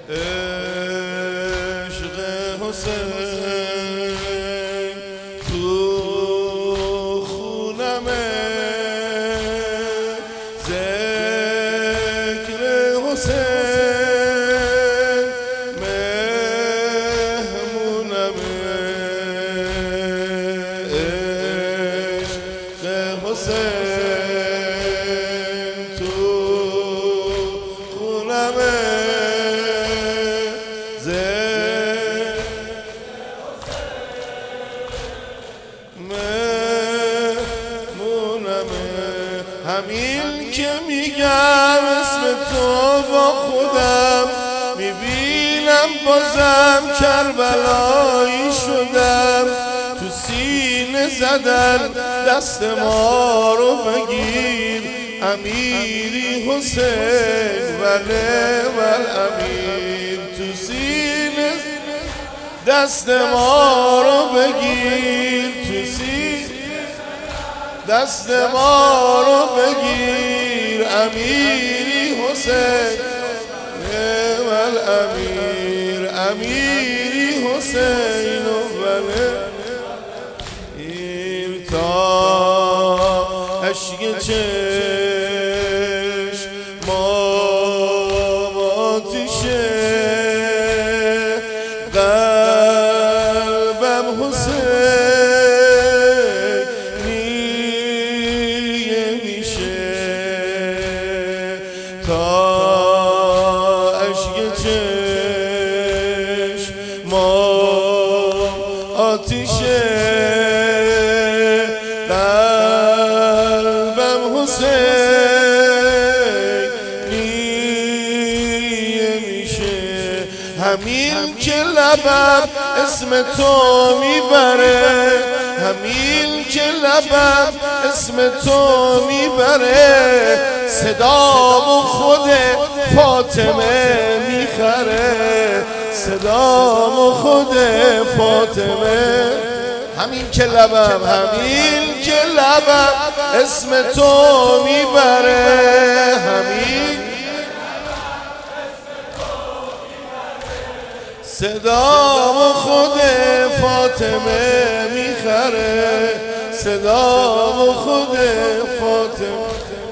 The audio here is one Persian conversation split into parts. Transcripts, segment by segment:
عشق حسین تو خونمه، ذکر حسین مهمونمه، عشق حسین تو خونمه، همین که میگم اسم تو با خودم، میبینم بازم کربلایی شدم. تو سینه زدن دست ما رو بگیر، امیری حسین بله بل امیر. تو سینه دست ما رو بگیر، تو سینه دست ما رو بگیر، امیری حسین بل امیر. امیری حسین بله امیر. تا اشک چشمام آتیشه، قلبم حسینیه میشه. تا اشک چشمام آتیشه، قلبم حسینیه میشه. همین که لبم اسم تو میبره، همین که لبم اسم تو میبره، صدامو خود فاطمه میخره، صدامو خود فاطمه. همین که لبم، همین که لبم اسم تو میبره، همین صدامو خود فاطمه میخره، صدامو خود فاطمه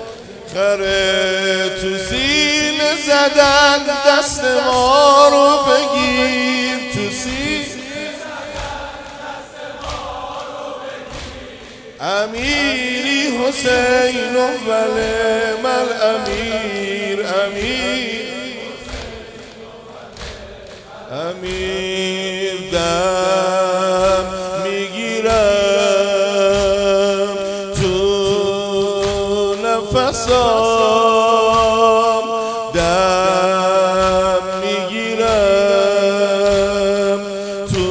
خره. تو سینه زدن دست ما رو بگیر، تو سینه امیری حسین بله مل امیر. امیر امیر دم میگیرم تو نفسام، دم میگیرم تو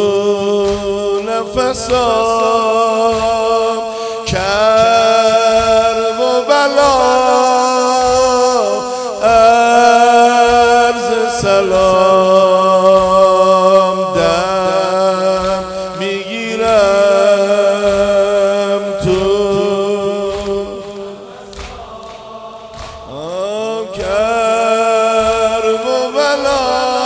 نفسام. کرب و بلا عرض سلام، دم میگیرم تو کرب و بلا.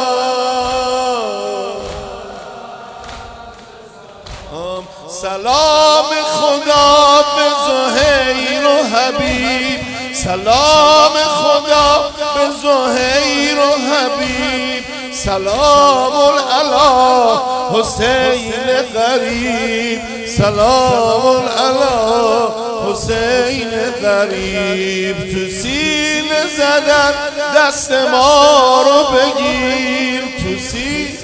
سلام خدا به زهیر و حبیب، سلام خدا به زهیر و حبیب، سلام علی حسین غریب، سلام علی حسین غریب. تو سینه زدن دست ما رو بگیر، تو سینه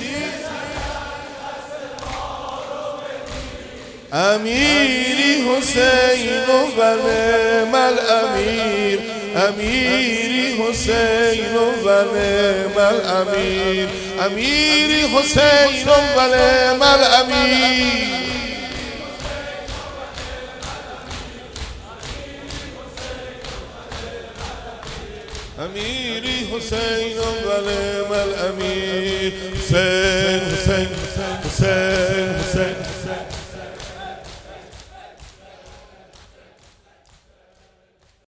امیری حسین بله مل امیر. امیری حسین بله مل امیر. امیری حسین بله مل امیر. امیری حسین بله مل امیر. حسین حسین حسین حسین